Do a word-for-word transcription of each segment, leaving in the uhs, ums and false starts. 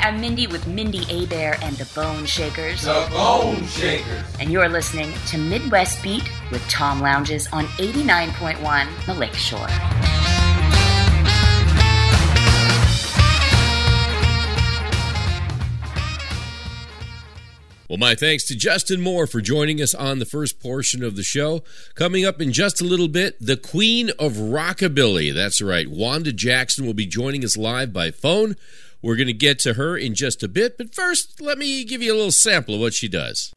I'm Mindy with Mindy Abear and the Bone Shakers. The Bone Shakers. And you're listening to Midwest Beat with Tom Lounges on eighty-nine point one The Lakeshore. Well, my thanks to Justin Moore for joining us on the first portion of the show. Coming up in just a little bit, the Queen of Rockabilly. That's right, Wanda Jackson will be joining us live by phone. We're going to get to her in just a bit, but first, let me give you a little sample of what she does.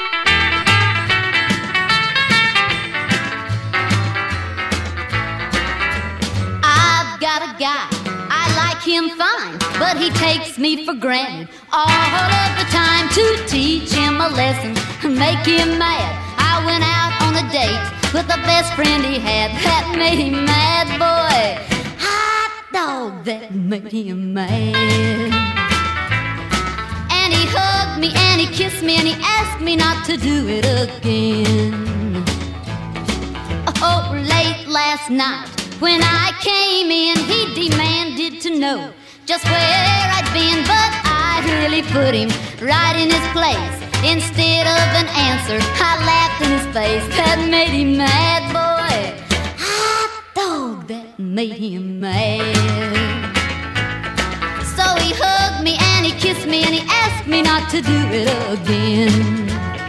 I've got a guy, I like him fine, but he takes me for granted all of the time. To teach him a lesson, make him mad, I went out on a date with the best friend he had. That made him mad, boy. Hot dog, that made him mad. And he hugged me and he kissed me and he asked me not to do it again. Oh, late last night when I came in, he demanded to know just where I'd been, but I really put him right in his place. Instead of an answer, I laughed in his face. That made him mad, boy. Hot dog, that made him mad. So he hugged me and he kissed me and he asked me not to do it again.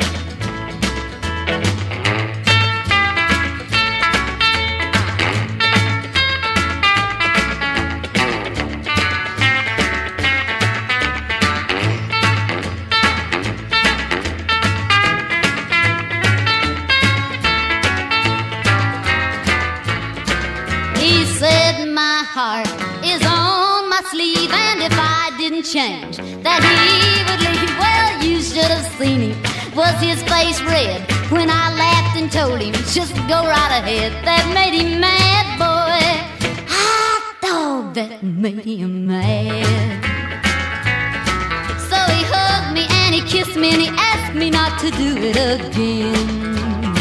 Heart is on my sleeve, and if I didn't change, that he would leave. Well, you should have seen him. Was his face red when I laughed and told him just go right ahead? That made him mad, boy. Hot dog, that made him mad. So he hugged me and he kissed me and he asked me not to do it again.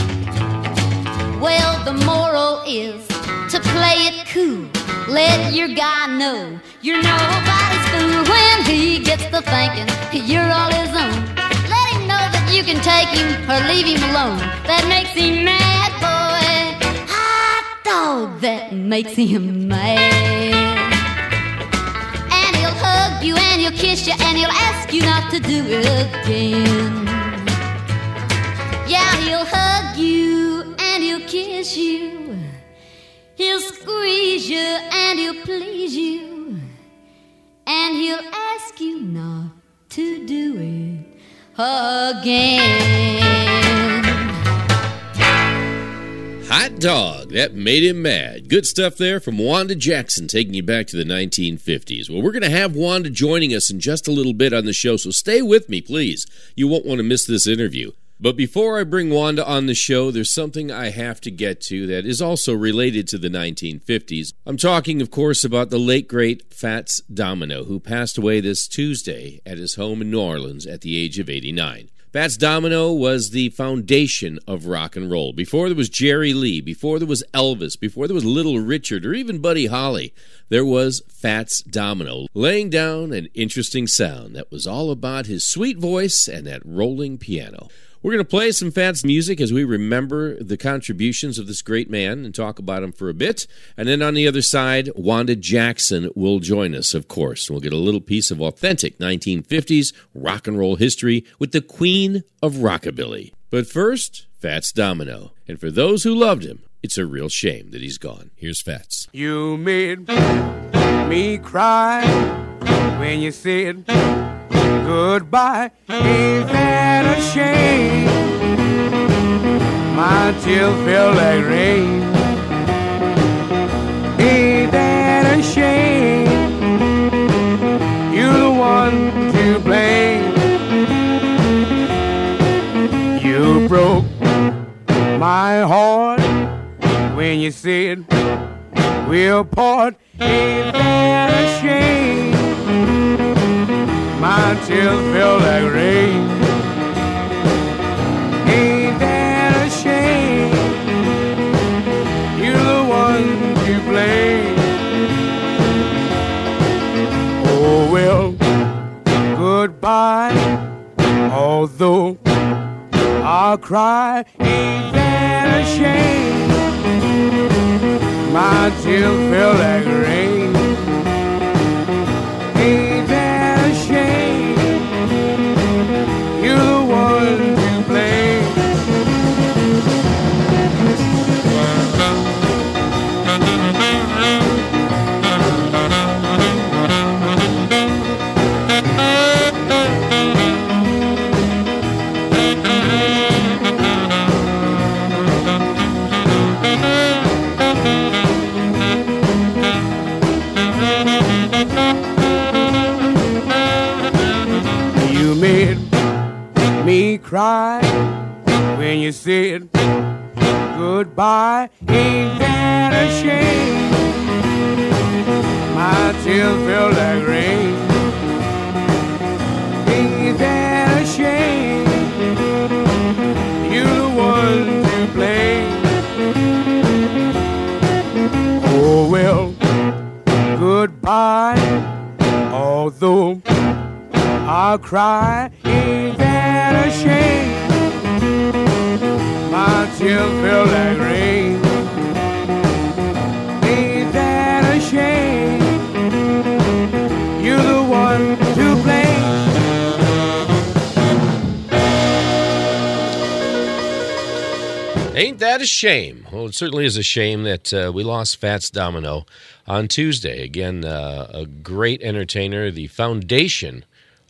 Well, the moral is to play it cool. Let your guy know you're nobody's fool. When he gets to thinking you're all his own, let him know that you can take him or leave him alone. That makes him mad, boy. Hot dog, that makes him mad. And he'll hug you and he'll kiss you and he'll ask you not to do it again. Yeah, he'll hug you and he'll kiss you. He'll squeeze you and he'll please you, and he'll ask you not to do it again. Hot dog, that made him mad. Good stuff there from Wanda Jackson, taking you back to the nineteen fifties. Well, we're going to have Wanda joining us in just a little bit on the show, so stay with me, please. You won't want to miss this interview. But before I bring Wanda on the show, there's something I have to get to that is also related to the nineteen fifties. I'm talking, of course, about the late, great Fats Domino, who passed away this Tuesday at his home in New Orleans at the age of eighty-nine. Fats Domino was the foundation of rock and roll. Before there was Jerry Lee, before there was Elvis, before there was Little Richard, or even Buddy Holly, there was Fats Domino, laying down an interesting sound that was all about his sweet voice and that rolling piano. We're going to play some Fats music as we remember the contributions of this great man and talk about him for a bit. And then on the other side, Wanda Jackson will join us, of course. We'll get a little piece of authentic nineteen fifties rock and roll history with the Queen of Rockabilly. But first, Fats Domino. And for those who loved him, it's a real shame that he's gone. Here's Fats. You made me cry when you said goodbye. Ain't that a shame? My tears feel like rain. Ain't that a shame? You're the one to blame. You broke my heart when you said we'll part. Ain't that a shame? My tears feel like rain. Ain't that a shame? You're the one to blame. Oh well, cry, ain't that a shame? My tears feel like rain. Ain't that a shame? You're the one to blame. You made me cry when you said goodbye. Ain't that a shame? My tears feel like rain. Ain't that a shame? You're the one to blame. Oh well, goodbye. Although I'll cry, ain't that a shame? My tears feel like rain. Ain't that a shame? You're the one to blame. Ain't that a shame? Well, it certainly is a shame that uh, we lost Fats Domino on Tuesday. Again, uh, a great entertainer, the foundation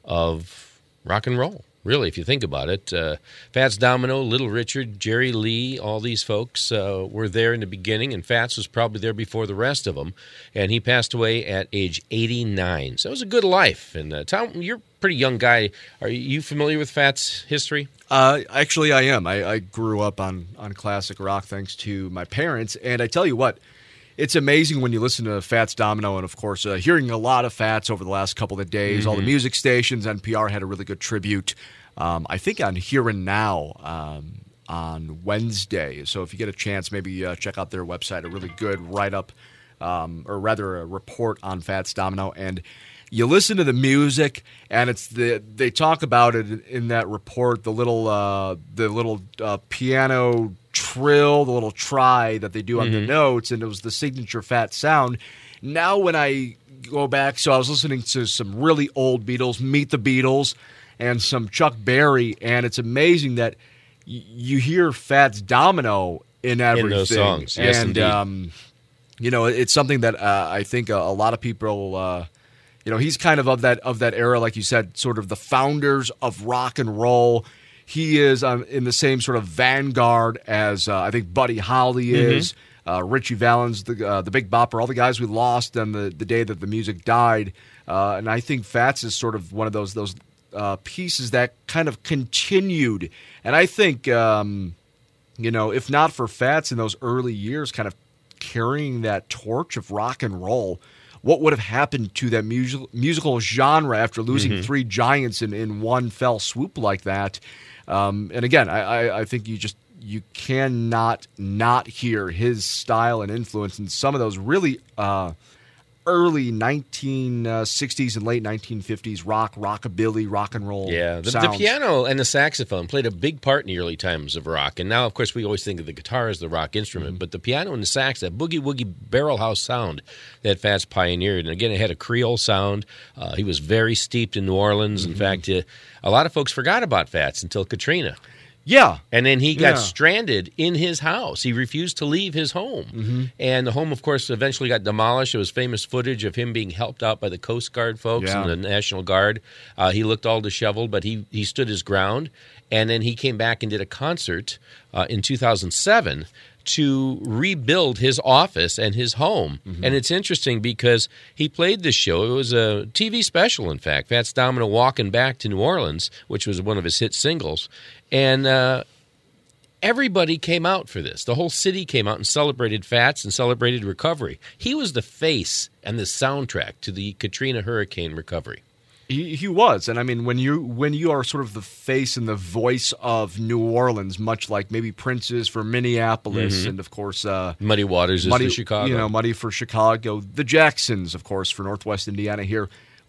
of rock and roll, really, if you think about it. Uh, Fats Domino, Little Richard, Jerry Lee, all these folks uh, were there in the beginning, and Fats was probably there before the rest of them, and he passed away at age eighty-nine. So it was a good life. And uh, Tom, you're a pretty young guy. Are you familiar with Fats' history? Uh, actually, I am. I, I grew up on, on classic rock thanks to my parents, and I tell you what, it's amazing when you listen to Fats Domino, and of course, uh, hearing a lot of Fats over the last couple of days. Mm-hmm. All the music stations, N P R had a really good tribute. Um, I think on Here and Now um, on Wednesday. So if you get a chance, maybe uh, check out their website. A really good write-up, um, or rather a report on Fats Domino. And you listen to the music, and it's the they talk about it in that report. The little uh, the little uh, piano trill, the little try that they do on mm-hmm. the notes, and it was the signature Fats sound. Now when I go back, so I was listening to some really old Beatles, Meet the Beatles, and some Chuck Berry, and it's amazing that y- you hear Fats Domino in everything. In those songs, yes, and indeed. Um, you know, it's something that uh, I think a, a lot of people. Uh, you know, he's kind of of that of that era, like you said, sort of the founders of rock and roll. He is um, in the same sort of vanguard as uh, I think Buddy Holly is, mm-hmm. uh, Richie Valens, the uh, the Big Bopper, all the guys we lost on the, the day that the music died. Uh, and I think Fats is sort of one of those those uh, pieces that kind of continued. And I think, um, you know, if not for Fats in those early years kind of carrying that torch of rock and roll, what would have happened to that musical musical genre after losing mm-hmm. three giants in, in one fell swoop like that? Um, and again, I, I, I think you just you cannot not hear his style and influence in some of those really uh, early nineteen sixties and late nineteen fifties rock, rockabilly, rock and roll. Yeah, the, the sounds. piano and the saxophone played a big part in the early times of rock. And now, of course, we always think of the guitar as the rock instrument, mm-hmm. but the piano and the sax, that boogie-woogie barrel house sound that Fats pioneered. And again, it had a Creole sound. Uh, he was very steeped in New Orleans. Mm-hmm. In fact, uh, a lot of folks forgot about Fats until Katrina. Yeah. And then he got yeah. stranded in his house. He refused to leave his home. Mm-hmm. And the home, of course, eventually got demolished. There was famous footage of him being helped out by the Coast Guard folks yeah. and the National Guard. Uh, he looked all disheveled, but he, he stood his ground. And then he came back and did a concert uh, in two thousand seven to rebuild his office and his home. Mm-hmm. And it's interesting because he played this show. It was a T V special, in fact, Fats Domino Walking Back to New Orleans, which was one of his hit singles. And uh, everybody came out for this. The whole city came out and celebrated Fats and celebrated recovery. He was the face and the soundtrack to the Katrina hurricane recovery. He, he was, and I mean, when you when you are sort of the face and the voice of New Orleans, much like maybe Prince is for Minneapolis, mm-hmm. and of course uh, Muddy Waters Muddy, is for Chicago. You know, Muddy for Chicago. The Jacksons, of course, for Northwest Indiana here.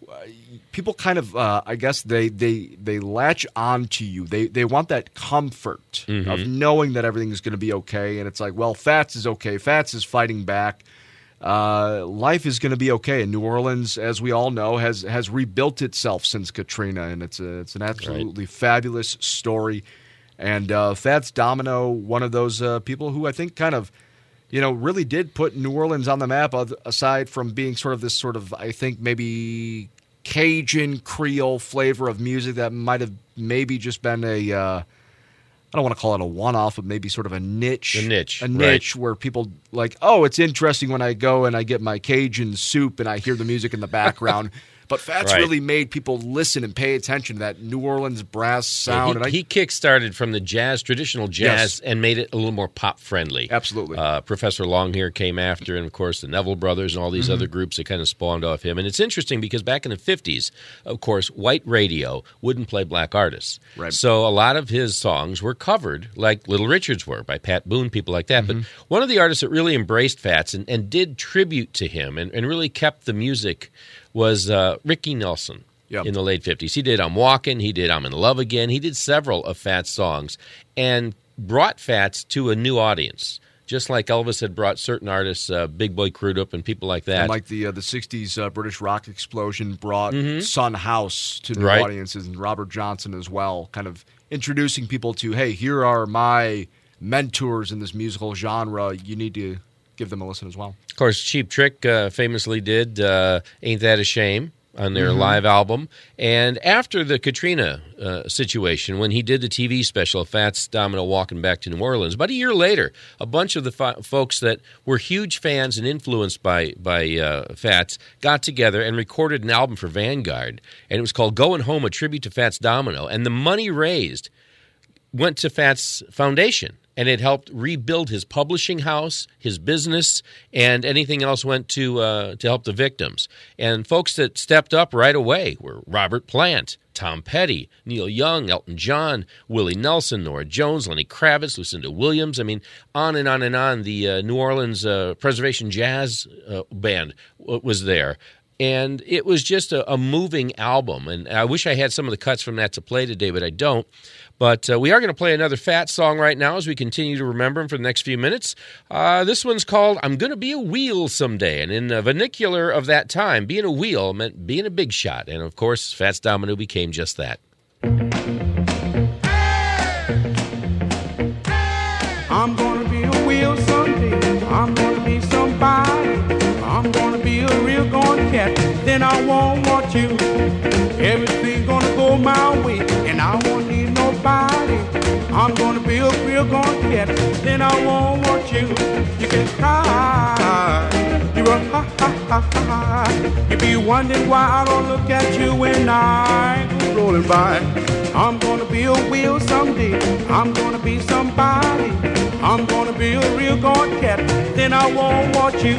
people kind of, uh, I guess they, they they latch on to you. They they want that comfort Mhm. of knowing that everything is going to be okay. And it's like, well, Fats is okay. Fats is fighting back. Uh, life is going to be okay. And New Orleans, as we all know, has has rebuilt itself since Katrina, and it's a, it's an absolutely fabulous story. And uh, Fats Domino, one of those uh, people who I think kind of, you know, really did put New Orleans on the map, aside from being sort of this sort of, I think, maybe Cajun Creole flavor of music that might have maybe just been a, uh, I don't want to call it a one-off, but maybe sort of a niche. A niche, A niche right. where people like, oh, it's interesting when I go and I get my Cajun soup and I hear the music in the background. But Fats Right. really made people listen and pay attention to that New Orleans brass sound. Yeah, and I, he, he kick-started from the jazz, traditional jazz, Yes. and made it a little more pop-friendly. Absolutely. Uh, Professor Longhair came after, and, of course, the Neville Brothers and all these Mhm. other groups that kind of spawned off him. And it's interesting because back in the fifties, of course, white radio wouldn't play black artists. Right. So a lot of his songs were covered, like Little Richard's were, by Pat Boone, people like that. Mm-hmm. But one of the artists that really embraced Fats and, and did tribute to him and, and really kept the music was uh, Ricky Nelson Yep. in the late fifties. He did I'm Walking, he did I'm in Love Again, he did several of Fats' songs and brought Fats to a new audience, just like Elvis had brought certain artists, uh, Big Boy Crudup and people like that. And like the uh, the sixties uh, British rock explosion brought Mhm. Son House to new Right. audiences, and Robert Johnson as well, kind of introducing people to, hey, here are my mentors in this musical genre. You need to give them a listen as well. Of course, Cheap Trick uh, famously did uh, Ain't That a Shame on their Mhm. live album. And after the Katrina uh, situation, when he did the T V special, Fats Domino Walking Back to New Orleans, about a year later, a bunch of the fo- folks that were huge fans and influenced by, by uh, Fats got together and recorded an album for Vanguard. And it was called Going Home, a tribute to Fats Domino. And the money raised went to Fats Foundation, and it helped rebuild his publishing house, his business, and anything else went to uh, to help the victims. And folks that stepped up right away were Robert Plant, Tom Petty, Neil Young, Elton John, Willie Nelson, Nora Jones, Lenny Kravitz, Lucinda Williams. I mean, on and on and on. The uh, New Orleans uh, Preservation Jazz uh, Band w- was there. And it was just a, a moving album. And I wish I had some of the cuts from that to play today, but I don't. But uh, we are going to play another Fats song right now as we continue to remember him for the next few minutes. Uh, this one's called I'm Gonna Be a Wheel Someday. And in the vernacular of that time, being a wheel meant being a big shot. And, of course, Fats Domino became just that. I'm gonna be a wheel someday. I'm gonna be somebody. I'm gonna be a real gone cat. Then I won't want you. Everything's gonna go my way, and I won't need nobody. I'm gonna be a real gone cat. Then I won't want you. You can cry. You're a ha ha ha ha. You be wondering why I don't look at you when I go rolling by. I'm gonna be a wheel someday. I'm gonna be somebody. I'm gonna be a real gone cat. Then I won't want you.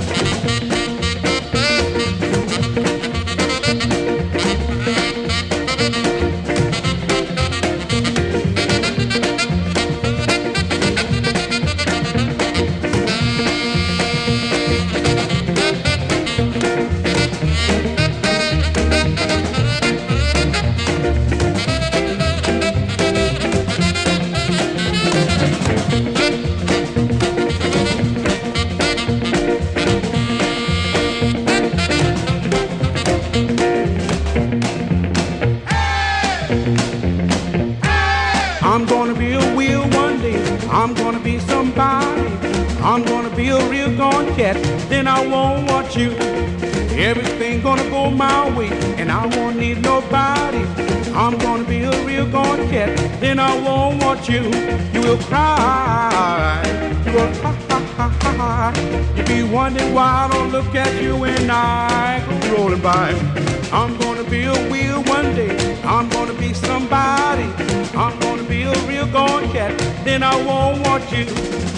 I'm gonna be a wheel one day. I'm gonna be somebody. I'm gonna be a real gone cat. Then I won't want you. Everything gonna go my way, and I won't need nobody. I'm gonna be a real gone cat. Then I won't want you. You will cry. You will ha ha ha ha ha. You be wondering why I don't look at you when I go rolling by. I'm gonna be a wheel one day. I'm gonna be somebody. I'm gonna be a real gone cat. Then I won't want you.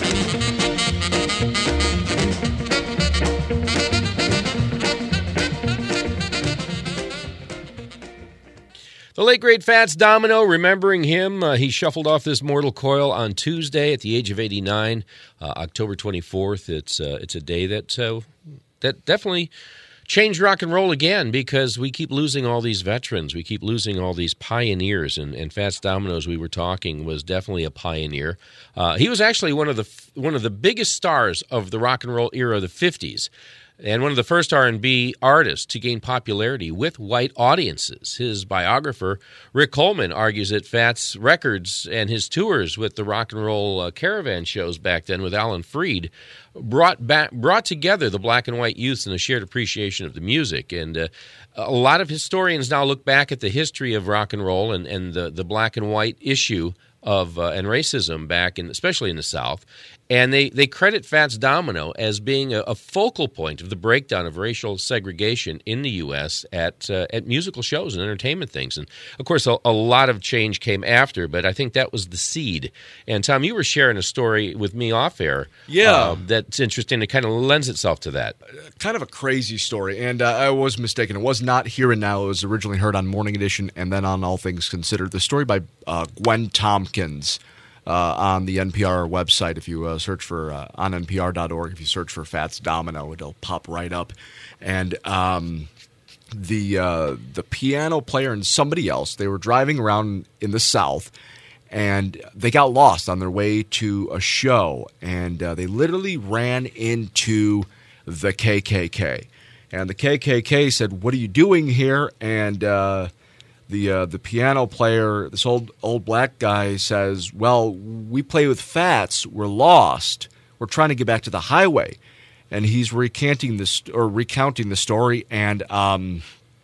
The late, great Fats Domino, remembering him, uh, he shuffled off this mortal coil on Tuesday at the age of eighty-nine, uh, October twenty-fourth. It's uh, it's a day that uh, that definitely change rock and roll again because we keep losing all these veterans. We keep losing all these pioneers. And, and Fats Domino, as we were talking, was definitely a pioneer. Uh, he was actually one of the one of the biggest stars of the rock and roll era of the fifties. And one of the first R and B artists to gain popularity with white audiences. His biographer, Rick Coleman, argues that Fats' records and his tours with the rock and roll uh, caravan shows back then with Alan Freed brought back, brought together the black and white youths in a shared appreciation of the music. And uh, a lot of historians now look back at the history of rock and roll and, and the, the black and white issue of uh, and racism back in, especially in the South, and they, they credit Fats Domino as being a, a focal point of the breakdown of racial segregation in the U S at uh, at musical shows and entertainment things. And of course, a, a lot of change came after, but I think that was the seed. And Tom, you were sharing a story with me off air, yeah, uh, that's interesting. It kind of lends itself to that. Kind of a crazy story, and uh, I was mistaken. It was not Here and Now. It was originally heard on Morning Edition, and then on All Things Considered. The story by uh, Gwen Tompkins. Uh, on the N P R website, if you uh, search for uh, on N P R dot org, if you search for Fats Domino, it'll pop right up. And um, the uh, the piano player and somebody else, they were driving around in the South, and they got lost on their way to a show, and uh, they literally ran into the K K K. And the K K K said, "What are you doing here?" And uh, The uh, the piano player, this old old black guy, says, "Well, we play with Fats. We're lost. We're trying to get back to the highway." And he's recanting this or recounting the story, and um,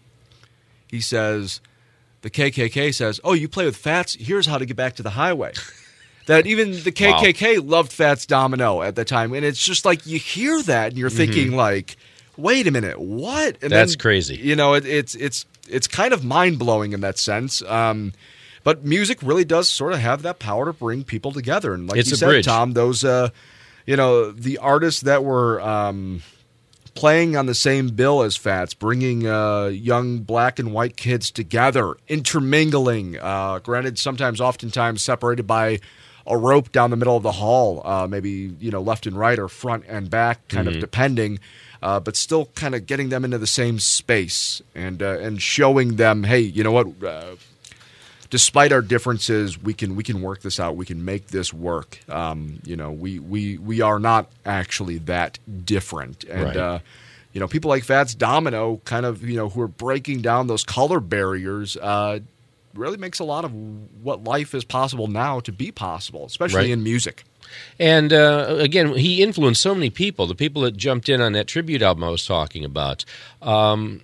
he says, the K K K says, "Oh, you play with Fats? Here's how to get back to the highway." That even the K K K wow. loved Fats Domino at the time, and it's just like you hear that, and you're mm-hmm. thinking like, "Wait a minute, what?" And that's then, crazy. You know, it, it's it's. It's kind of mind-blowing in that sense, um, but music really does sort of have that power to bring people together. And like it's you a said, bridge. Tom, those, uh, you know, the artists that were um, playing on the same bill as Fats, bringing uh, young black and white kids together, intermingling, uh, granted sometimes, oftentimes separated by a rope down the middle of the hall, uh, maybe, you know, left and right or front and back, kind mm-hmm. of depending. Uh, but still kind of getting them into the same space and uh, and showing them, hey, you know what? Uh, despite our differences, we can we can work this out. We can make this work. Um, you know, we, we we are not actually that different. And right. uh, you know, people like Fats Domino, kind of, you know, who are breaking down those color barriers, uh, really makes a lot of what life is possible now to be possible, especially right. in music. And uh, again, he influenced so many people, the people that jumped in on that tribute album I was talking about. Um,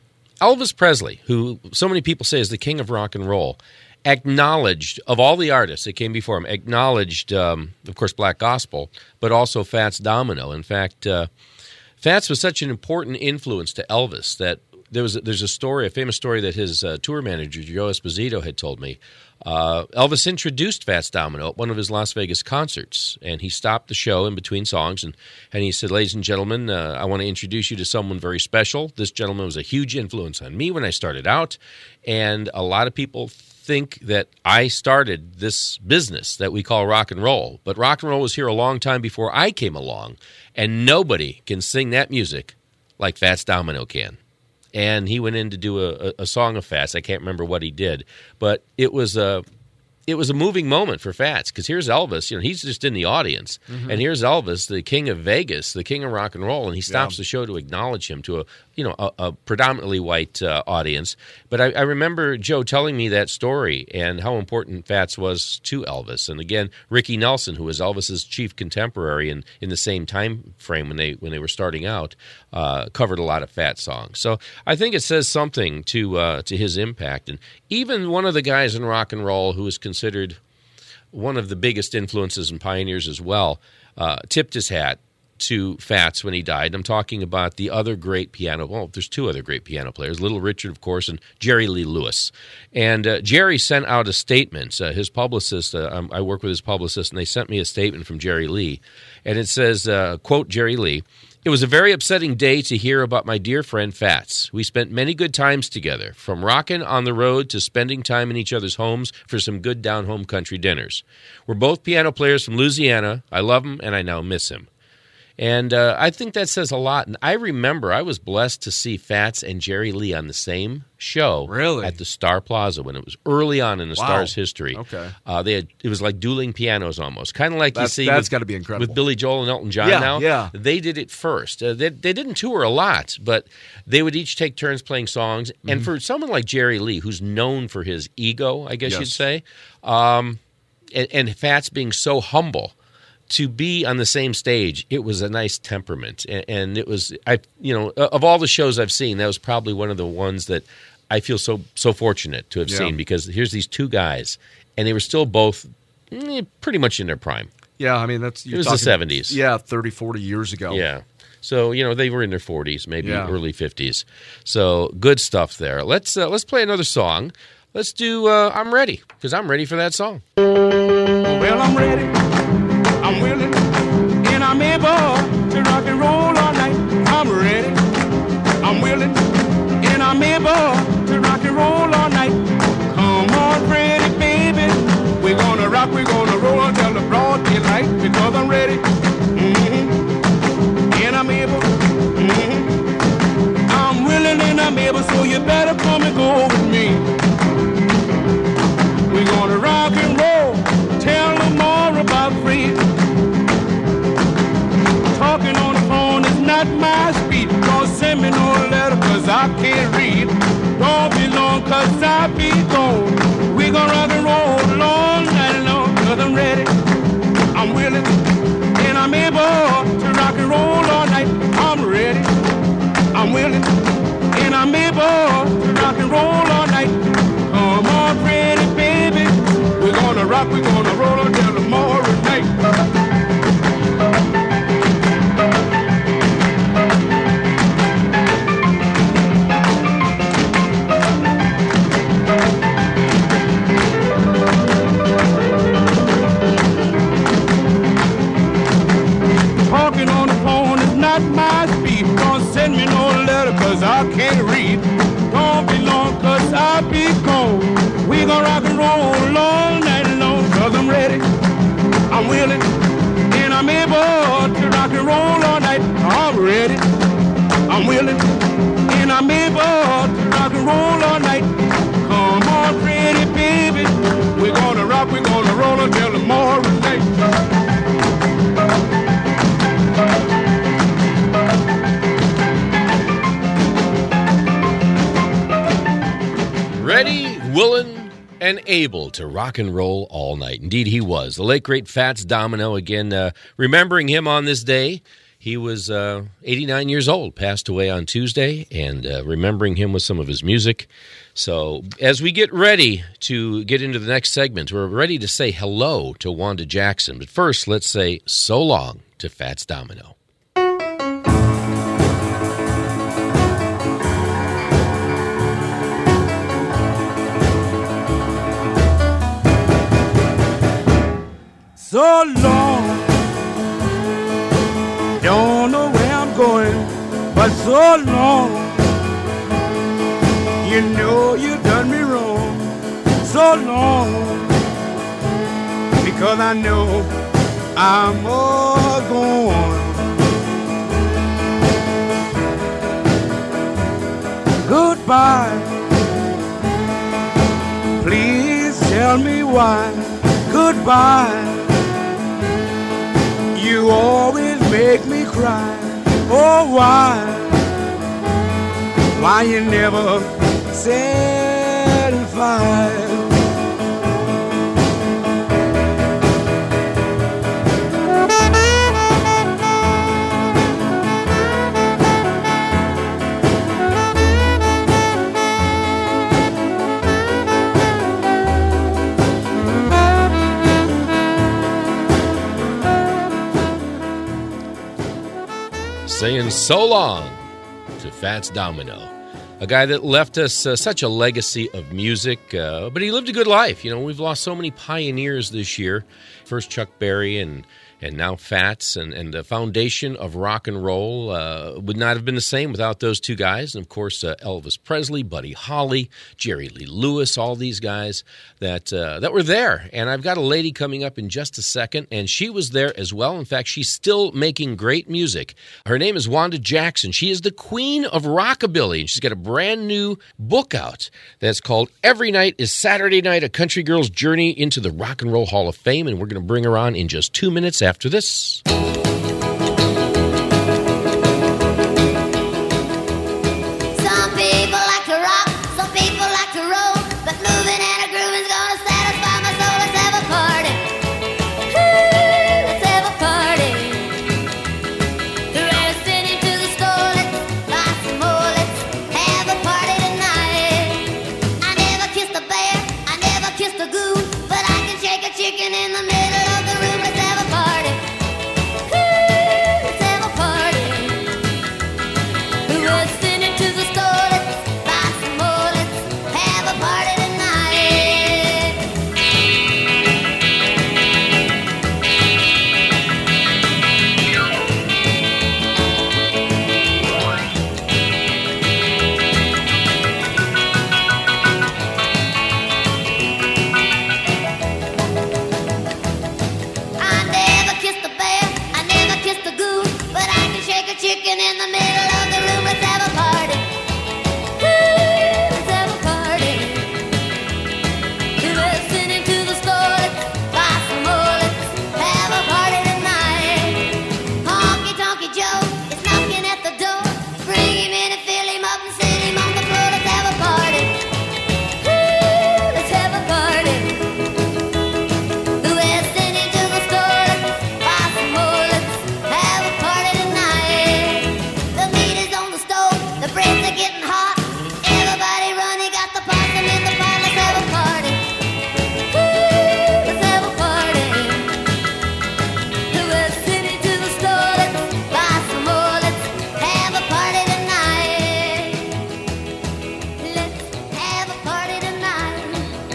Elvis Presley, who so many people say is the king of rock and roll, acknowledged, of all the artists that came before him, acknowledged, um, of course, Black Gospel, but also Fats Domino. In fact, uh, Fats was such an important influence to Elvis that there was a, there's a story, a famous story that his uh, tour manager, Joe Esposito, had told me. Uh, Elvis introduced Fats Domino at one of his Las Vegas concerts, and he stopped the show in between songs, and, and he said, "Ladies and gentlemen, uh, I want to introduce you to someone very special. This gentleman was a huge influence on me when I started out, and a lot of people think that I started this business that we call rock and roll, but rock and roll was here a long time before I came along, and nobody can sing that music like Fats Domino can." And he went in to do a, a song of Fats. I can't remember what he did, but it was a it was a moving moment for Fats because here's Elvis. You know, he's just in the audience, mm-hmm. and here's Elvis, the king of Vegas, the king of rock and roll, and he stops yeah. the show to acknowledge him to a you know a, a predominantly white uh, audience. But I, I remember Joe telling me that story and how important Fats was to Elvis. And again, Ricky Nelson, who was Elvis's chief contemporary in, in the same time frame when they when they were starting out, uh, covered a lot of Fats songs. So I think it says something to uh, to his impact. And even one of the guys in rock and roll who is considered one of the biggest influences and pioneers as well, uh, tipped his hat to Fats when he died. I'm talking about the other great piano, well, there's two other great piano players, Little Richard, of course, and Jerry Lee Lewis. And uh, Jerry sent out a statement. Uh, his publicist, uh, um, I work with his publicist, and they sent me a statement from Jerry Lee. And it says, uh, quote, Jerry Lee, "It was a very upsetting day to hear about my dear friend Fats. We spent many good times together, from rockin' on the road to spending time in each other's homes for some good down-home country dinners. We're both piano players from Louisiana. I love him, and I now miss him. And uh, I think that says a lot. And I remember I was blessed to see Fats and Jerry Lee on the same show Really? at the Star Plaza when it was early on in the Wow. Star's history. Okay. Uh, they had It was like dueling pianos almost, kind of like That's- you see that's with, gotta be incredible. with Billy Joel and Elton John Yeah, now. yeah. They did it first. Uh, they, they didn't tour a lot, but they would each take turns playing songs. Mm-hmm. And for someone like Jerry Lee, who's known for his ego, I guess Yes. you'd say, um, and, and Fats being so humble, to be on the same stage, it was a nice temperament, and, and it was, I, you know, of all the shows I've seen, that was probably one of the ones that I feel so so fortunate to have Yeah. seen, because here's these two guys, and they were still both eh, pretty much in their prime. Yeah, I mean, that's... It you're was the talking- seventies. Yeah, thirty, forty years ago. Yeah. So, you know, they were in their forties, maybe Yeah. early fifties. So, good stuff there. Let's uh, let's play another song. Let's do uh, I'm Ready, because I'm ready for that song. Well, I'm ready, I'm willing, and I'm able to rock and roll all night. I'm ready, I'm willing, and I'm able to rock and roll all night. Come on, pretty baby, we're gonna rock, we're gonna roll until the broad daylight, because I'm ready, mm-hmm. and I'm able, mm-hmm. I'm willing and I'm able, so you better come and go with me. We're gonna rock and roll, tell them more about free. Talking on the phone is not my speed. Don't send me no letter, cause I can't read. Don't be long, cause I be gone. We're gonna rock and roll all night long, cause I'm ready, I'm willing, and I'm able to rock and roll all night. I'm ready, I'm willing, and I'm able to rock and roll all night. Come on, pretty baby, we're gonna rock, we're gonna roll until tomorrow night. Talking on the phone is not my speed. Don't send me no letter, cause I can't read. Don't be long, cause I be gone. We gon' rock and roll all night long, cause I'm ready, I'm willing, and I'm able to rock and roll all night. I'm ready, I'm willing, and I'm able to rock and roll all night. Come on, pretty baby, we're gonna rock, we're gonna roll until tomorrow night. Ready, willing, and able to rock and roll all night. Indeed, he was. The late, great Fats Domino. Again, uh, remembering him on this day. He was uh, eighty-nine years old, passed away on Tuesday, and uh, remembering him with some of his music. So as we get ready to get into the next segment, we're ready to say hello to Wanda Jackson. But first, let's say so long to Fats Domino. So long, don't know where I'm going, but so long, you know you done me wrong. So long, because I know I'm all gone. Goodbye, please tell me why. Goodbye, you always make me cry. Oh, why? Why you never satisfied? Saying so long to Fats Domino, a guy that left us uh, such a legacy of music, uh, but he lived a good life. You know, we've lost so many pioneers this year. First Chuck Berry and and now Fats, and, and the foundation of rock and roll uh, would not have been the same without those two guys. And, of course, uh, Elvis Presley, Buddy Holly, Jerry Lee Lewis, all these guys that uh, that were there. And I've got a lady coming up in just a second, and she was there as well. In fact, she's still making great music. Her name is Wanda Jackson. She is the queen of rockabilly, and she's got a brand new book out that's called Every Night is Saturday Night, A Country Girl's Journey into the Rock and Roll Hall of Fame, and we're going to bring her on in just two minutes after this. Some people like to rock, some people like to roll, but moving and a groove is gonna satisfy my soul. Let's have a party. Ooh, let's have a party. The racing into the store, let's buy some more. Let's have a party tonight. I never kissed a bear, I never kissed a goon, but I can shake a chicken in the middle of the room. Let's have a party. Ooh, let's have a party. We're racing into the store, let's buy some more. Let's have a party tonight. I never kissed a bear, I never kissed a goon, but I can shake a chicken in the middle of the room. Let's have a party. Ooh, let's have a party. We're racing into the store, let's buy some more. Let's have a party tonight. Honky Tonky Joe is knocking at the door. Bring him in and fill him up and sit him on the floor. Let's have a party. Ooh, let's have a party. We're racing into the store, let's buy some more. Let's have a party tonight. The meat is on the stove, the breads are getting hot. Everybody running, got the possum in the pot. Let's have a party. Ooh, let's have a party. We're racing into the store, let's buy some more. Let's have a party tonight. Let's have a party tonight.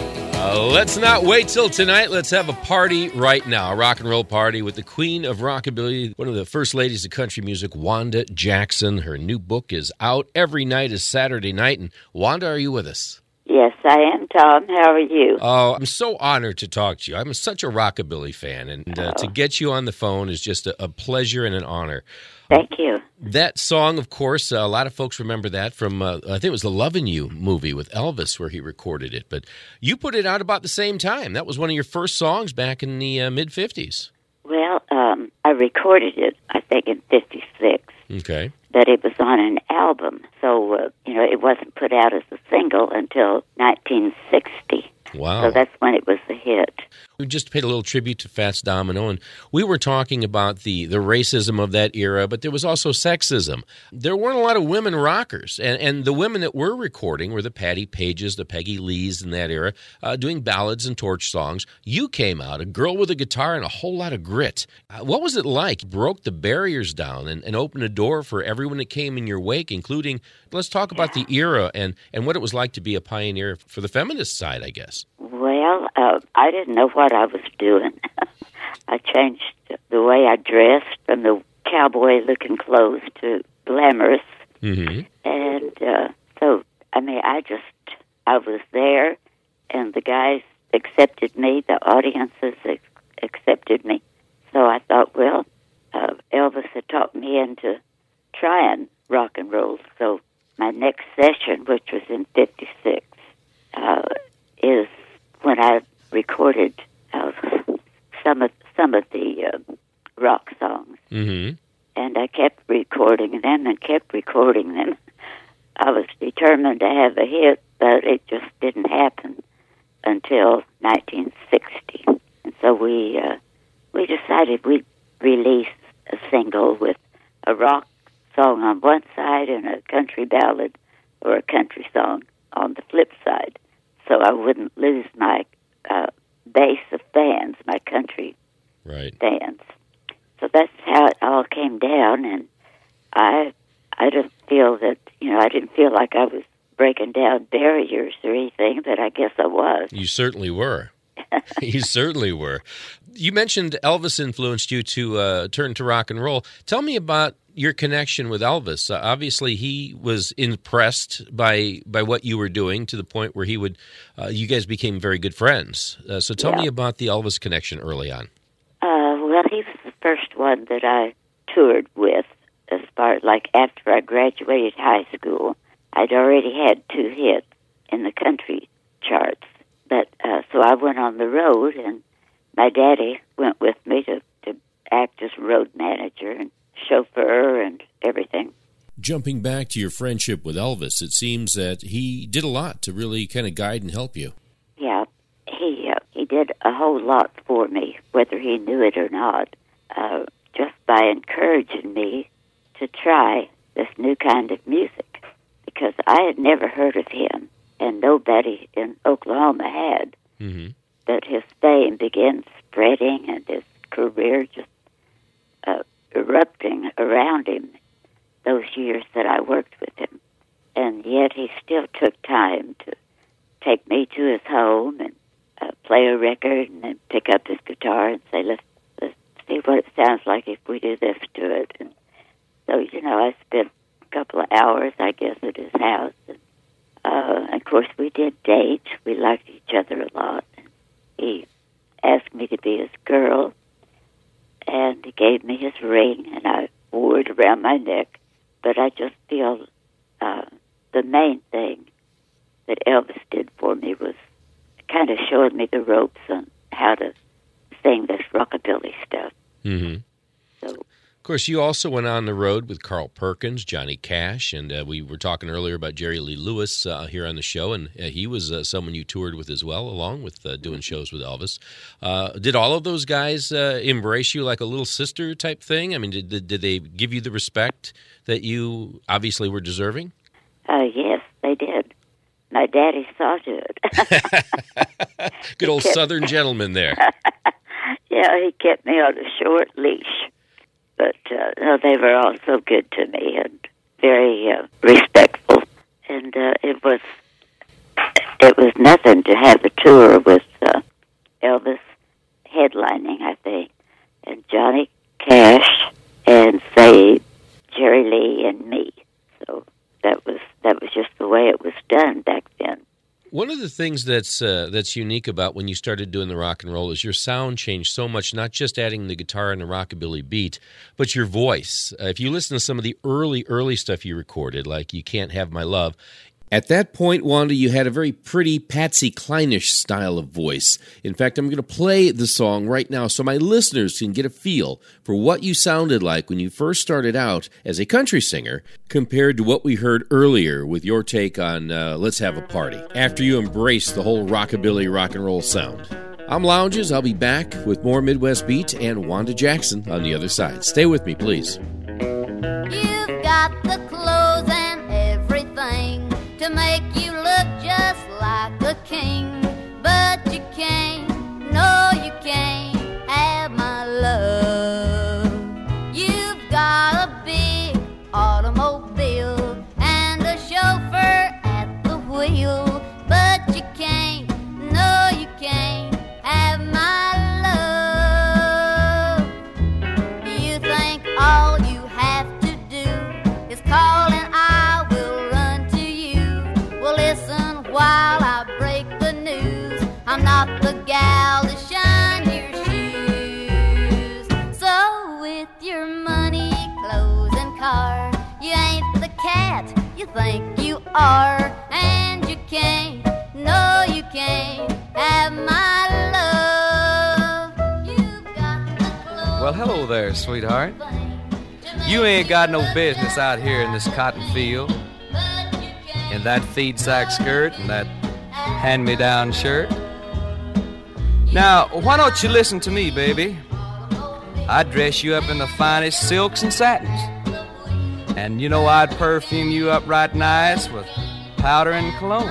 Uh, let's not wait till tonight. Let's have a party right now. A rock and roll party with the queen of rockabilly, one of the first ladies of country music, Wanda Jackson. Her new book is out. Every Night is Saturday Night. And Wanda, are you with us? Yes, I am, Tom. How are you? Oh, I'm so honored to talk to you. I'm such a rockabilly fan, and uh, to get you on the phone is just a, a pleasure and an honor. Thank you. That song, of course, uh, a lot of folks remember that from, uh, I think it was the Lovin' You movie with Elvis where he recorded it. But you put it out about the same time. That was one of your first songs back in the uh, mid-fifties. Well, um, I recorded it, I think, in fifty-six, Okay. but it was on an album. So, uh, you know, it wasn't put out as a single until nineteen sixty. Wow. So that's when it was a hit. We just paid a little tribute to Fats Domino, and we were talking about the, the racism of that era, but there was also sexism. There weren't a lot of women rockers, and, and the women that were recording were the Patti Pages, the Peggy Lees in that era, uh, doing ballads and torch songs. You came out, a girl with a guitar and a whole lot of grit. Uh, what was it like? Broke the barriers down and, and opened a door for everyone that came in your wake, including, let's talk about the era and, and what it was like to be a pioneer for the feminist side, I guess. Well, uh, I didn't know what I was doing. I changed the way I dressed from the cowboy-looking clothes to glamorous. Mm-hmm. And uh, so, I mean, I just, I was there, and the guys accepted me, the audiences ex- accepted me. So I thought, well, uh, Elvis had talked me into trying rock and roll. So my next session, which was in fifty-six, uh, is when I recorded uh, some of some of the uh, rock songs. Mm-hmm. And I kept recording them and kept recording them. I was determined to have a hit, but it just didn't happen until nineteen sixty. And so we uh, we decided we'd release a single with a rock song on one side and a country ballad or a country song on the flip side, so I wouldn't lose my uh, base of fans, my country right. fans. So that's how it all came down, and I I didn't feel that, you know, I didn't feel like I was breaking down barriers or anything, but I guess I was. You certainly were. You certainly were. You mentioned Elvis influenced you to uh, turn to rock and roll. Tell me about your connection with Elvis. Uh, obviously, he was impressed by by what you were doing to the point where he would. Uh, you guys became very good friends. Uh, so tell Yeah. me about the Elvis connection early on. Uh, well, he was the first one that I toured with. As far like after I graduated high school, I'd already had two hits in the country charts. But uh, so I went on the road, and my daddy went with me to, to act as road manager and chauffeur and everything. Jumping back to your friendship with Elvis, it seems that he did a lot to really kind of guide and help you. Yeah, he uh, he did a whole lot for me, whether he knew it or not, uh, just by encouraging me to try this new kind of music, because I had never heard of him, and nobody in Oklahoma had. Mm-hmm. But his fame began spreading, and his career just uh, erupting around him those years that I worked with him. And yet he still took time to take me to his home and uh, play a record and then pick up his guitar and say, let's, let's see what it sounds like if we do this to it. And so, you know, I spent a couple of hours, I guess, at his house. And, uh, of course, we did date. We liked each other a lot. He asked me to be his girl, and he gave me his ring, and I wore it around my neck. But I just feel uh, the main thing that Elvis did for me was kind of showing me the ropes on how to sing this rockabilly stuff. Mm-hmm. So, of course, you also went on the road with Carl Perkins, Johnny Cash, and uh, we were talking earlier about Jerry Lee Lewis uh, here on the show, and uh, he was uh, someone you toured with as well, along with uh, doing shows with Elvis. Uh, did all of those guys uh, embrace you like a little sister type thing? I mean, did, did, did they give you the respect that you obviously were deserving? uh, yes, they did. My daddy saw to it. Good old Southern gentleman there. Yeah, he kept me on a short leash. But uh, no, they were all so good to me and very uh, respectful. And uh, it was it was nothing to have a tour with uh, Elvis headlining, I think, and Johnny Cash, and say Jerry Lee and me. So that was that was just the way it was done back then. One of the things that's uh, that's unique about when you started doing the rock and roll is your sound changed so much, not just adding the guitar and the rockabilly beat, but your voice. Uh, if you listen to some of the early, early stuff you recorded, like You Can't Have My Love, at that point, Wanda, you had a very pretty Patsy Cline-ish style of voice. In fact, I'm going to play the song right now so my listeners can get a feel for what you sounded like when you first started out as a country singer compared to what we heard earlier with your take on uh, Let's Have a Party, after you embraced the whole rockabilly rock and roll sound. I'm Lounges. I'll be back with more Midwest Beat and Wanda Jackson on the other side. Stay with me, please. You've got the clothes and everything to make you look just like a king, but you can't, no you can't have my love. You've got a big automobile and a chauffeur at the wheel, but you can't, no you can't have my love. You think all you have to do is call and I will run to you. Well, listen while I break the news, I'm not the gal to shine your shoes. So with your money, clothes, and car, you ain't the cat you think you are, and you can't, no you can't have my love. You've got the clothes. Well, hello there, sweetheart. You ain't got no business out here in this cotton field, in that feed sack skirt and that hand-me-down shirt. Now, why don't you listen to me, baby? I'd dress you up in the finest silks and satins. And you know I'd perfume you up right nice with powder and cologne.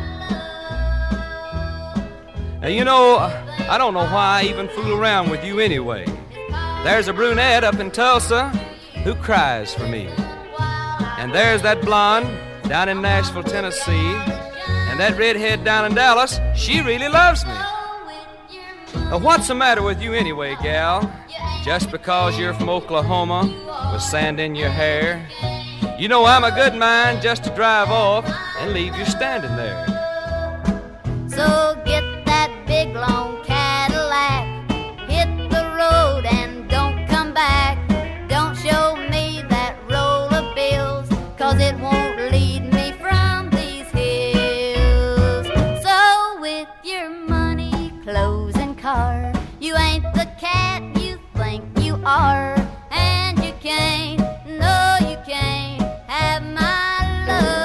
Now, you know, I don't know why I even fool around with you anyway. There's a brunette up in Tulsa who cries for me. And there's that blonde down in Nashville, Tennessee. And that redhead down in Dallas, she really loves me. Uh, what's the matter with you anyway, gal? Just because you're from Oklahoma with sand in your hair? You know I'm a good man just to drive off and leave you standing there. So get that big long Cadillac, hit the road and don't come back. Don't show me that roll of bills, 'cause it won't lead me from these hills. So with your money, clothes and car, you ain't the cat you think you are. And you can't, no you can't have my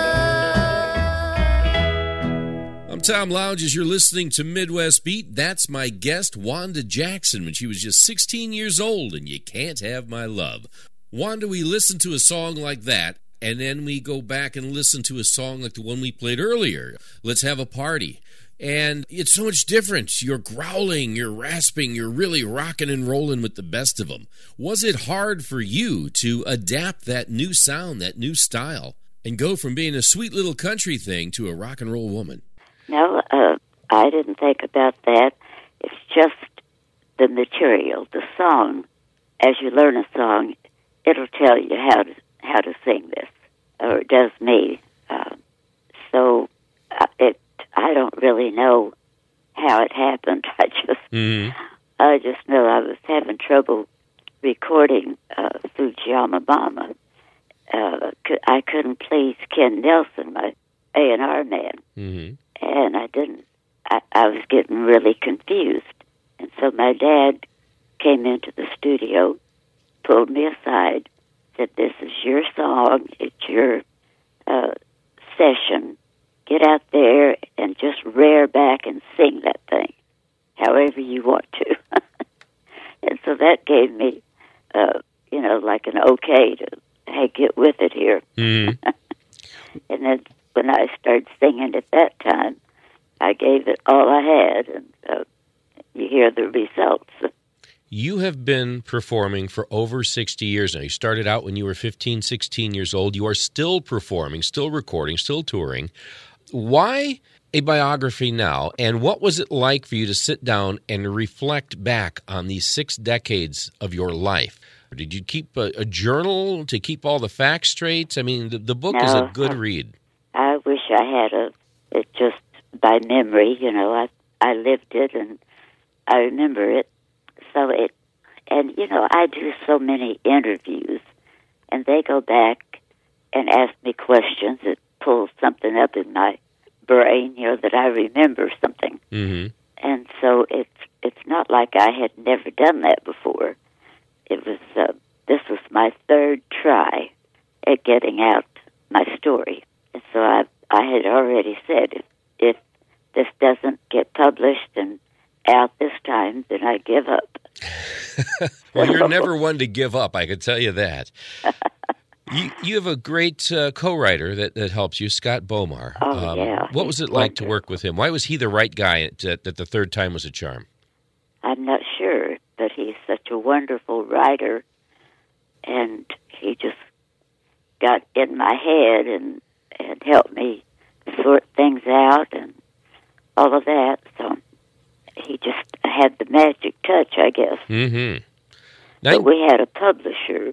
love. I'm Tom Lounges. You're listening to Midwest Beat. That's my guest, Wanda Jackson, when she was just sixteen years old, and You Can't Have My Love. Wanda, we listen to a song like that, and then we go back and listen to a song like the one we played earlier, Let's Have a Party. And it's so much different. You're growling, you're rasping, you're really rocking and rolling with the best of them. Was it hard for you to adapt that new sound, that new style, and go from being a sweet little country thing to a rock and roll woman? No, uh, I didn't think about that. It's just the material, the song. As you learn a song, it'll tell you how to how to sing this, or it does me. Uh, so uh, it. I don't really know how it happened. I just, mm-hmm. I just know I was having trouble recording uh, Fujiyama Mama. Uh, I couldn't please Ken Nelson, my A and R man, mm-hmm. and I didn't. I, I was getting really confused, and so my dad came into the studio, pulled me aside, said, "This is your song. It's your uh, session. Get out there and just rear back and sing that thing, however you want to." And so that gave me, uh, you know, like an okay to, hey, get with it here. Mm. And then when I started singing at that time, I gave it all I had, and uh, you hear the results. You have been performing for over sixty years now. You started out when you were fifteen, sixteen years old. You are still performing, still recording, still touring. Why a biography now, and what was it like for you to sit down and reflect back on these six decades of your life? Did you keep a, a journal to keep all the facts straight? I mean, the, the book no, is a good I, read. I wish I had a, it just by memory, you know, I I lived it and I remember it. So it, and you know, I do so many interviews, and they go back and ask me questions that pull something up in my brain, you know, that I remember something. Mm-hmm. And so it's it's not like I had never done that before. It was uh, this was my third try at getting out my story, and so I I had already said if if this doesn't get published and out this time, then I give up. Well, you're never one to give up, I can tell you that. You, you have a great uh, co-writer that, that helps you, Scott Bomar. Oh, um, yeah. What was it like to work with him? Why was he the right guy that, that the third time was a charm? I'm not sure, but he's such a wonderful writer, and he just got in my head and, and helped me sort things out and all of that. So he just had the magic touch, I guess. Mm-hmm. But we had a publisher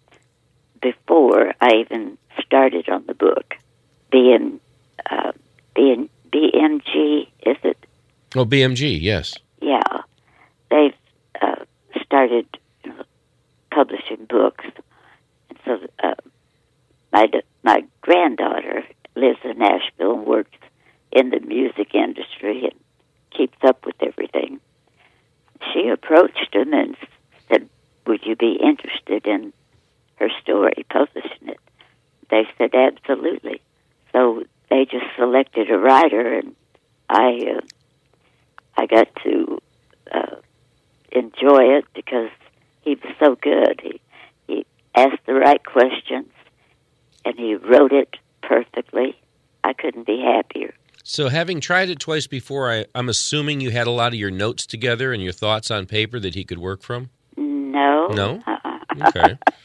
before I even started on the book. B M, uh, B M, B M G, is it? Oh, B M G, yes. Yeah. They've uh, started you know, publishing books. And so uh, my, my granddaughter lives in Nashville and works in the music industry and keeps up with everything. She approached him and said, would you be interested in her story, publishing it? They said, absolutely. So they just selected a writer, and I uh, I got to uh, enjoy it because he was so good. He, he asked the right questions, and he wrote it perfectly. I couldn't be happier. So having tried it twice before, I, I'm assuming you had a lot of your notes together and your thoughts on paper that he could work from? No. No? Uh-uh. Okay.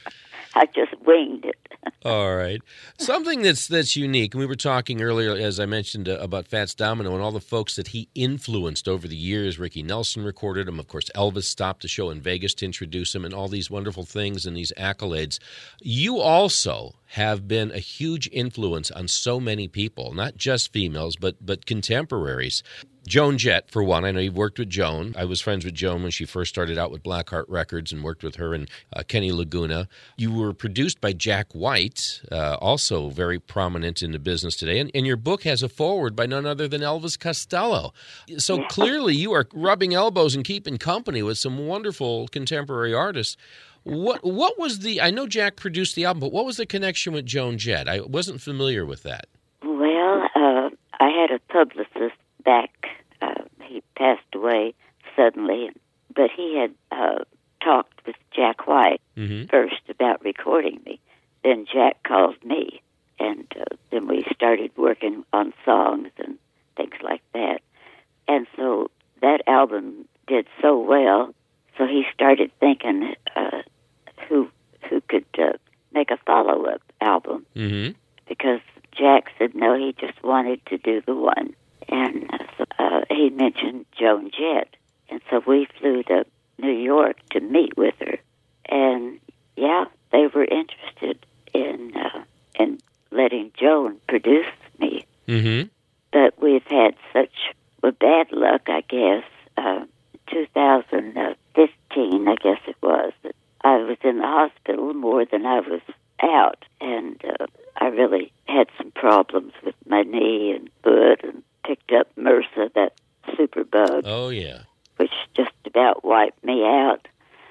I just winged it. All right. Something that's that's unique, and we were talking earlier, as I mentioned, uh, about Fats Domino and all the folks that he influenced over the years. Ricky Nelson recorded him. Of course, Elvis stopped the show in Vegas to introduce him, and all these wonderful things and these accolades. You also have been a huge influence on so many people, not just females, but but contemporaries. Joan Jett, for one. I know you've worked with Joan. I was friends with Joan when she first started out with Blackheart Records and worked with her and uh, Kenny Laguna. You were produced by Jack White, uh, also very prominent in the business today. And, and your book has a foreword by none other than Elvis Costello. So clearly you are rubbing elbows and keeping company with some wonderful contemporary artists. What what was the, I know Jack produced the album, but what was the connection with Joan Jett? I wasn't familiar with that. Well, uh, I had a publicist back. Uh, he passed away suddenly, but he had uh, talked with Jack White mm-hmm. first about recording me. Then Jack called me, and uh, then we started working on songs and things like that. And so that album did so well, so he started thinking uh, who who could uh, make a follow-up album, mm-hmm. because Jack said no, he just wanted to do the one. And uh, so, uh, he mentioned Joan Jett. And so we flew to New York to meet with her. And, yeah, they were interested in uh, in letting Joan produce me. Mm-hmm. But we've had such well, bad luck, I guess. Uh, two thousand fifteen, I guess it was, that I was in the hospital more than I was out. And uh, I really had some problems with my knee and foot, and picked up MRSA, that super bug. Oh, yeah. Which just about wiped me out.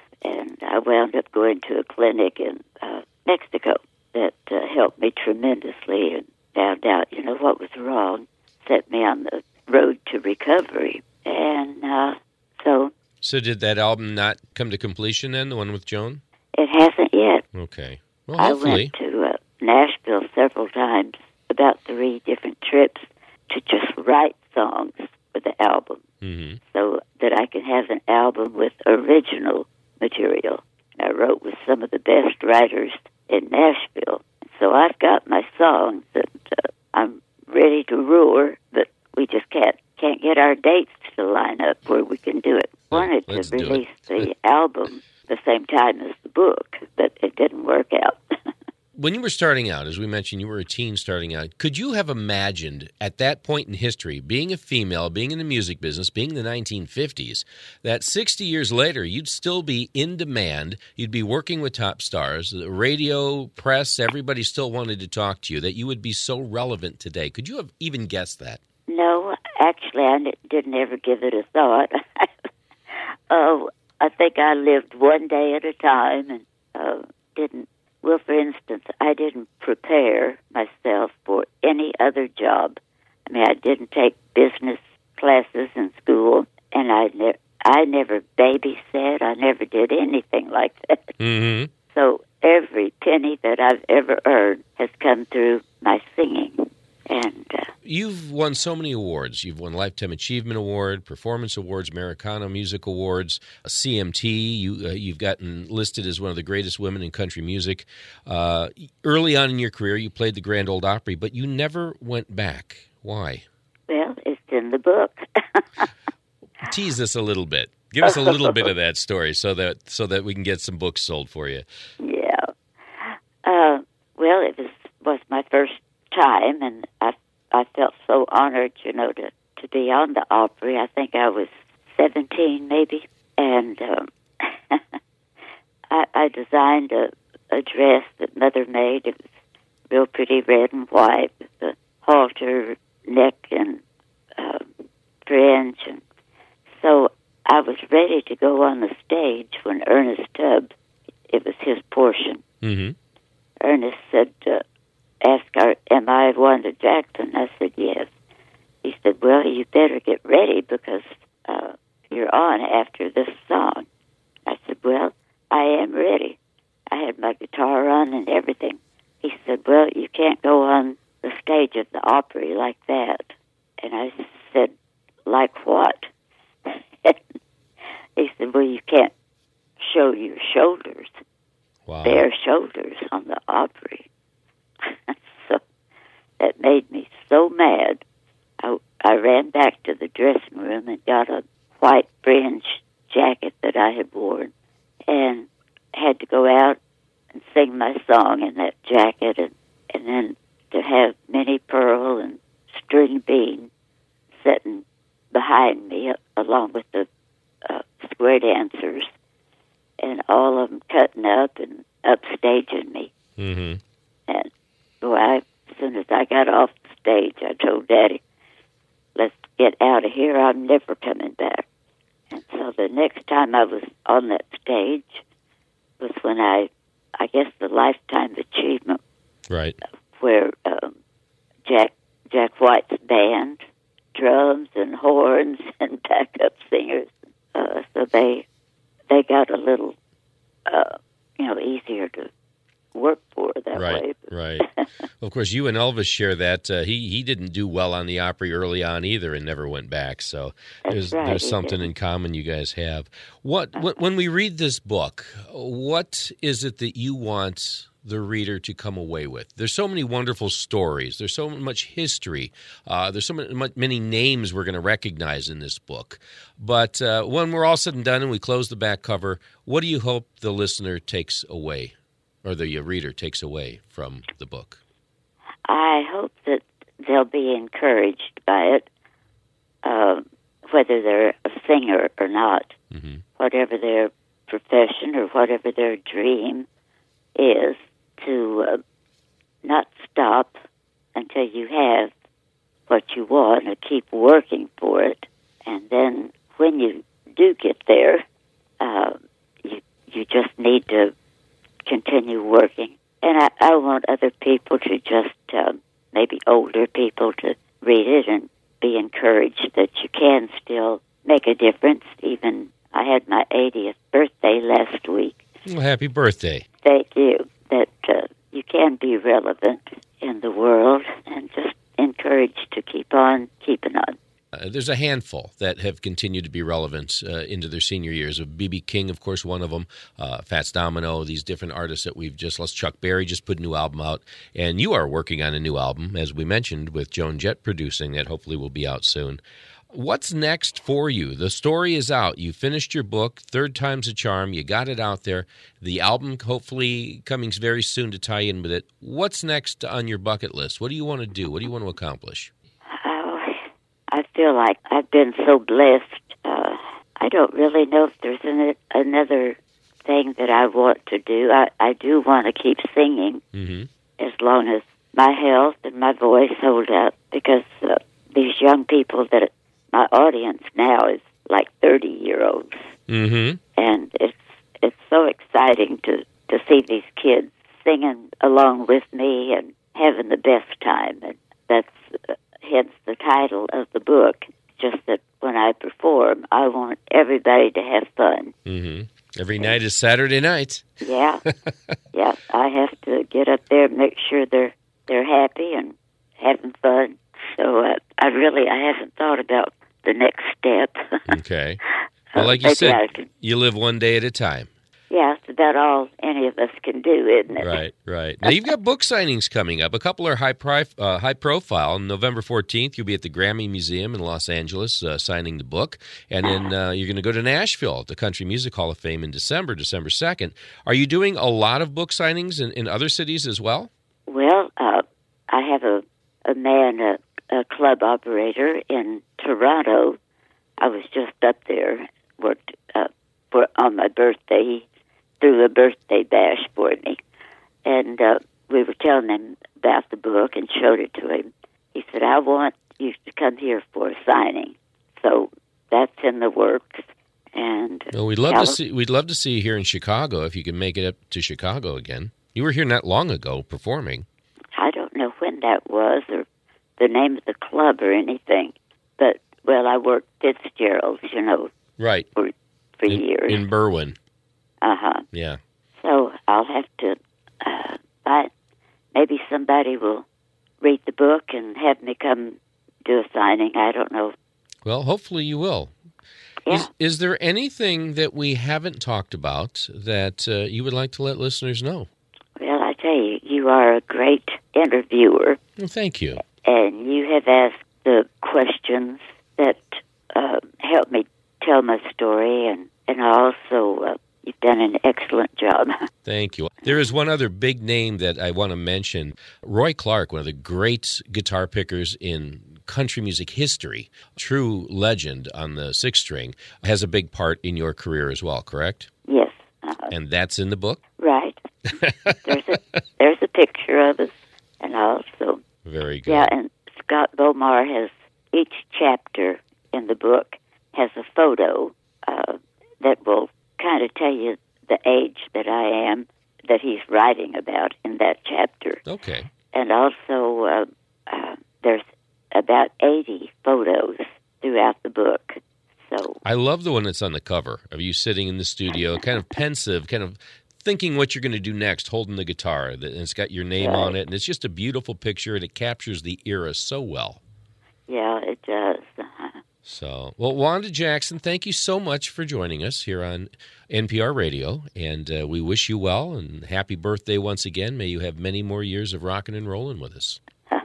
And I wound up going to a clinic in uh, Mexico that uh, helped me tremendously, and found out, you know, what was wrong, set me on the road to recovery. And uh, so... So did that album not come to completion then, the one with Joan? It hasn't yet. Okay. Well, hopefully. I went to uh, Nashville several times, about three different trips, to just write songs for the album, mm-hmm. so that I can have an album with original material. I wrote with some of the best writers in Nashville. So I've got my songs, and uh, I'm ready to roar, but we just can't can't get our dates to line up where we can do it. I wanted Let's to do release it. the album the same time as the book, but it didn't work out. When you were starting out, as we mentioned, you were a teen starting out, could you have imagined at that point in history, being a female, being in the music business, being in the nineteen fifties, that sixty years later you'd still be in demand, you'd be working with top stars, the radio, press, everybody still wanted to talk to you, that you would be so relevant today? Could you have even guessed that? No, actually, I n- didn't ever give it a thought. Oh, I think I lived one day at a time and uh, didn't. Well, for instance, I didn't prepare myself for any other job. I mean, I didn't take business classes in school, and I, ne- I never babysat. I never did anything like that. Mm-hmm. So every penny that I've ever earned has come through my singing. And uh, you've won so many awards. You've won Lifetime Achievement Award, Performance Awards, Americana Music Awards, C M T. You, uh, you've gotten listed as one of the greatest women in country music. Uh, early on in your career, you played the Grand Ole Opry, but you never went back. Why? Well, it's in the book. Tease us a little bit. Give us a little bit of that story so that so that we can get some books sold for you. Yeah. Uh, well, it was was my first time, and I I felt so honored, you know, to, to be on the Opry. I think I was seventeen, maybe, and um, I, I designed a, a dress that Mother made. It was real pretty, red and white, with the halter neck and uh, fringe, and so I was ready to go on the stage when Ernest Tubb, it was his portion. Mm-hmm. Ernest said, uh, ask her, am I Wanda Jackson? I said, yes. He said, well, you better get ready because uh, you're on after this song. I said, well, I am ready. I had my guitar on and everything. He said, well, you can't go on the stage of the Opry like that. And I said, like what? He said, well, you can't show your shoulders, wow. bare shoulders. made me so mad. I, I ran back to the dressing room and got a white fringe jacket that I had worn and had to go out and sing my song in that jacket, and, and then to have Minnie Pearl and String Bean sitting behind me along with the uh, square dancers, and all of them cutting up and upstaging me. Mm-hmm. And so I, as soon as I got off the stage, I told Daddy, let's get out of here. I'm never coming back. And so the next time I was on that stage was when I, I guess the Lifetime Achievement, Right. where um, Jack Jack White's band, drums and horns and backup singers, uh, so they they got a little, uh, you know, easier to work for that right, way. Right. Of course, you and Elvis share that. Uh, he he didn't do well on the Opry early on either, and never went back. So That's there's right, there's he something didn't. in common you guys have. What wh- when we read this book, what is it that you want the reader to come away with? There's so many wonderful stories. There's so much history. Uh, there's so many, many names we're going to recognize in this book. But uh, when we're all said and done and we close the back cover, what do you hope the listener takes away, or the reader takes away from the book? I hope that they'll be encouraged by it, uh, whether they're a singer or not, mm-hmm. whatever their profession or whatever their dream is, to uh, not stop until you have what you want, and keep working for it. And then when you do get there, uh, you you just need to continue working. And I, I want other people to just, uh, maybe older people, to read it and be encouraged that you can still make a difference. Even I had my eightieth birthday last week. Well, happy birthday. Thank you. That uh, you can be relevant in the world, and just encouraged to keep on keeping on. Uh, there's a handful that have continued to be relevant uh, into their senior years. B B King, of course, one of them. Uh, Fats Domino, these different artists that we've just lost. Chuck Berry just put a new album out. And you are working on a new album, as we mentioned, with Joan Jett producing, that hopefully will be out soon. What's next for you? The story is out. You finished your book, Third Time's a Charm. You got it out there. The album hopefully coming very soon to tie in with it. What's next on your bucket list? What do you want to do? What do you want to accomplish? Oh, I feel like I've been so blessed. Uh, I don't really know if there's an, another thing that I want to do. I, I do want to keep singing mm-hmm. as long as my health and my voice hold up, because uh, these young people that my audience now is like thirty-year-olds, mm-hmm. and it's it's so exciting to, to see these kids singing along with me and having the best time. And that's uh, hence the title of the book. Just that when I perform, I want everybody to have fun. Mm-hmm. Every night is Saturday night. Yeah, yeah. I have to get up there and make sure they're they're happy and having fun. So uh, I really I haven't thought about the next step. Okay. Well, like you Maybe said, I can- you live one day at a time. Yeah, it's about all any of us can do, isn't it? Right, right. Now, you've got book signings coming up. A couple are high, pri- uh, high profile. On November fourteenth, you'll be at the Grammy Museum in Los Angeles uh, signing the book. And then uh, you're going to go to Nashville at the Country Music Hall of Fame in December, December second. Are you doing a lot of book signings in, in other cities as well? Well, uh, I have a, a man, a, a club operator in Toronto. I was just up there, worked uh, for, on my birthday. He threw a birthday bash for me. And uh, we were telling him about the book and showed it to him. He said, I want you to come here for a signing. So that's in the works. And Well, we'd love Cali- to see. We'd love to see you here in Chicago if you can make it up to Chicago again. You were here not long ago performing. I don't know when that was or the name of the club or anything. But, well, I worked Fitzgerald's, you know, Right. for, for in, years. in Berwyn. Uh-huh. Yeah. So I'll have to, uh, but maybe somebody will read the book and have me come do a signing. I don't know. Well, hopefully you will. Yeah. Is, is there anything that we haven't talked about that uh, you would like to let listeners know? Well, I tell you, you are a great interviewer. Well, thank you. you have asked the questions that uh, help me tell my story, and, and also uh, you've done an excellent job. Thank you. There is one other big name that I want to mention. Roy Clark, one of the great guitar pickers in country music history, true legend on the six string, has a big part in your career as well, correct? Yes. Uh-huh. And that's in the book? Right. there's a there's a picture of us, and also very good. Yeah, and Scott Bomar has each chapter in the book has a photo uh, that will kind of tell you the age that I am that he's writing about in that chapter. Okay. And also uh, uh, there's about eighty photos throughout the book. So I love the one that's on the cover of you sitting in the studio, kind of pensive, kind of thinking what you're going to do next, holding the guitar. And it's got your name right. on it, and it's just a beautiful picture, and it captures the era so well. Yeah, it does. Uh-huh. So, well, Wanda Jackson, thank you so much for joining us here on N P R Radio, and uh, we wish you well, and happy birthday once again. May you have many more years of rocking and rolling with us.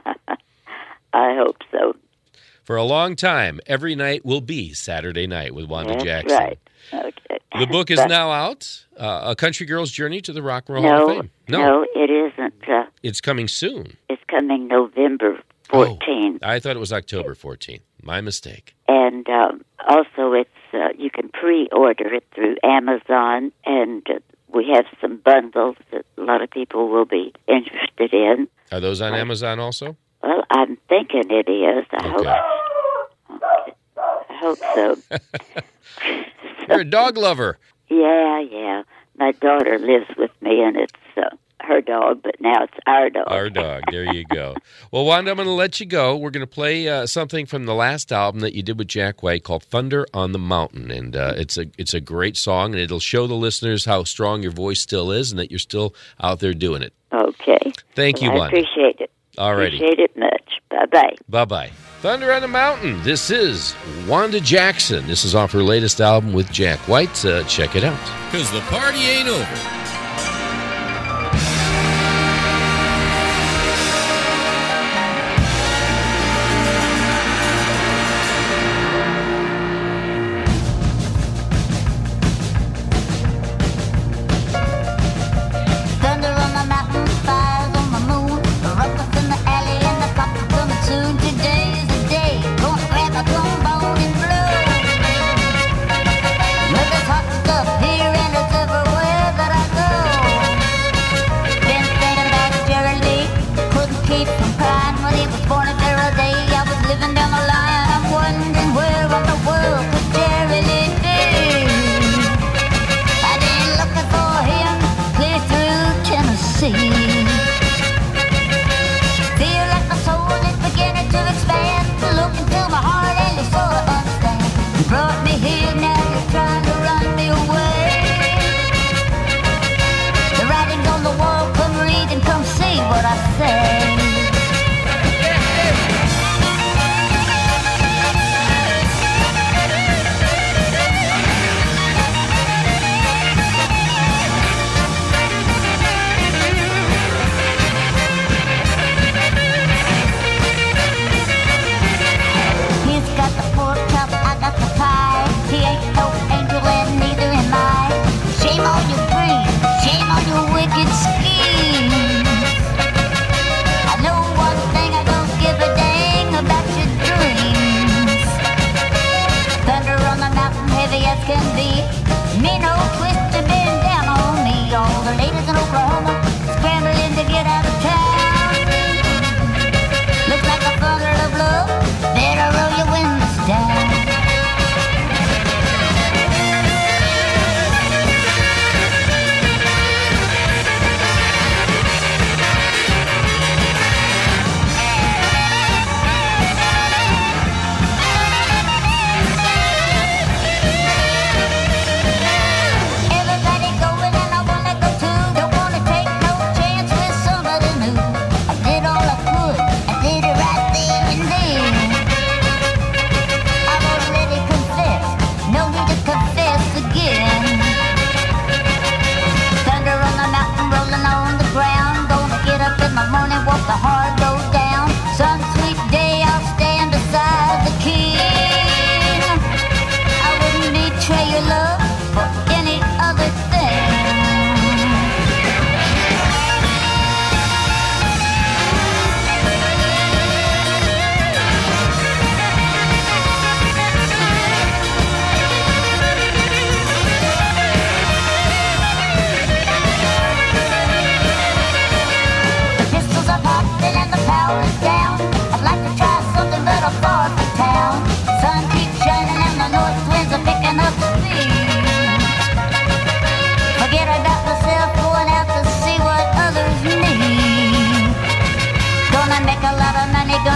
I hope so. For a long time, every night will be Saturday Night with Wanda That's Jackson. right. Okay. The book is But, now out, uh, A Country Girl's Journey to the Rock and Roll no, Hall of Fame. No, no, it isn't. Uh, It's coming soon. it's coming November fourteenth. Oh, I thought it was October fourteenth. My mistake. And um, also, it's uh, you can pre-order it through Amazon, and uh, we have some bundles that a lot of people will be interested in. Are those on Amazon also? Well, I'm thinking it is. I Okay. hope. Okay. I hope so. You're a dog lover. Yeah, yeah. My daughter lives with me, and it's uh, her dog, but now it's our dog. Our dog. There you go. Well, Wanda, I'm going to let you go. We're going to play uh, something from the last album that you did with Jack White called Thunder on the Mountain. And uh, it's a it's a great song, and it'll show the listeners how strong your voice still is and that you're still out there doing it. Okay. Thank you, Well, I Wanda. appreciate it. All righty. Appreciate it much. Bye-bye. Bye-bye. Thunder on the Mountain. This is Wanda Jackson. This is off her latest album with Jack White. Uh, check it out. Because the party ain't over. What I say.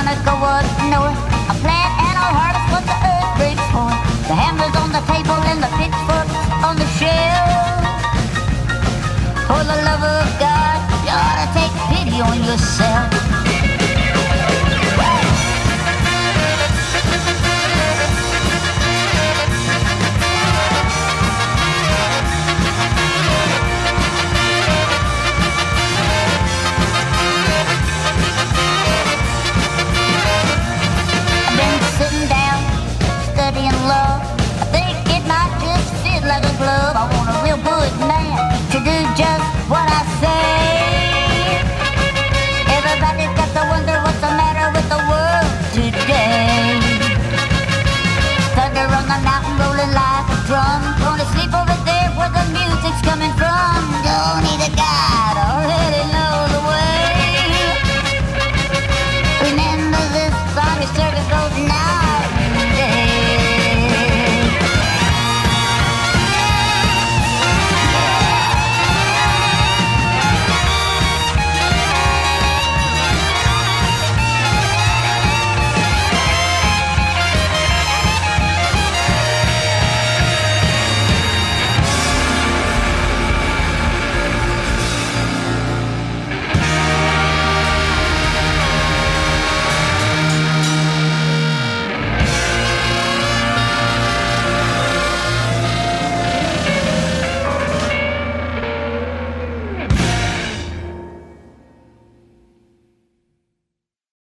Veronica would know it. A plant and a harvest what the earth breaks for. The hammers on the table and the pitchforks on the shelf. For the love of God, you ought to take pity on yourself.